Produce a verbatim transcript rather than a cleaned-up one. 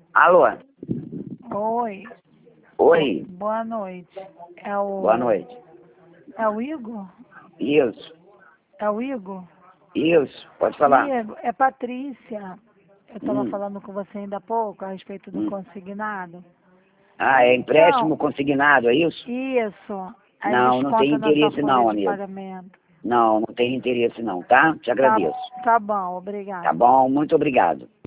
Alô? Oi. Oi, Boa noite. É o... boa noite. É o Igor? Isso, É o Igor? isso, pode falar. Igor, é Patrícia. Eu estava Hum, falando com você ainda há pouco a respeito do hum. consignado. Ah, é empréstimo Então, consignado, é isso? isso. Aí Não, não tem desconta na sua interesse folha não, de amigo. pagamento. Não, não tem interesse não, tá? Te Tá, agradeço. tá bom, Tá obrigada. bom? Muito obrigado.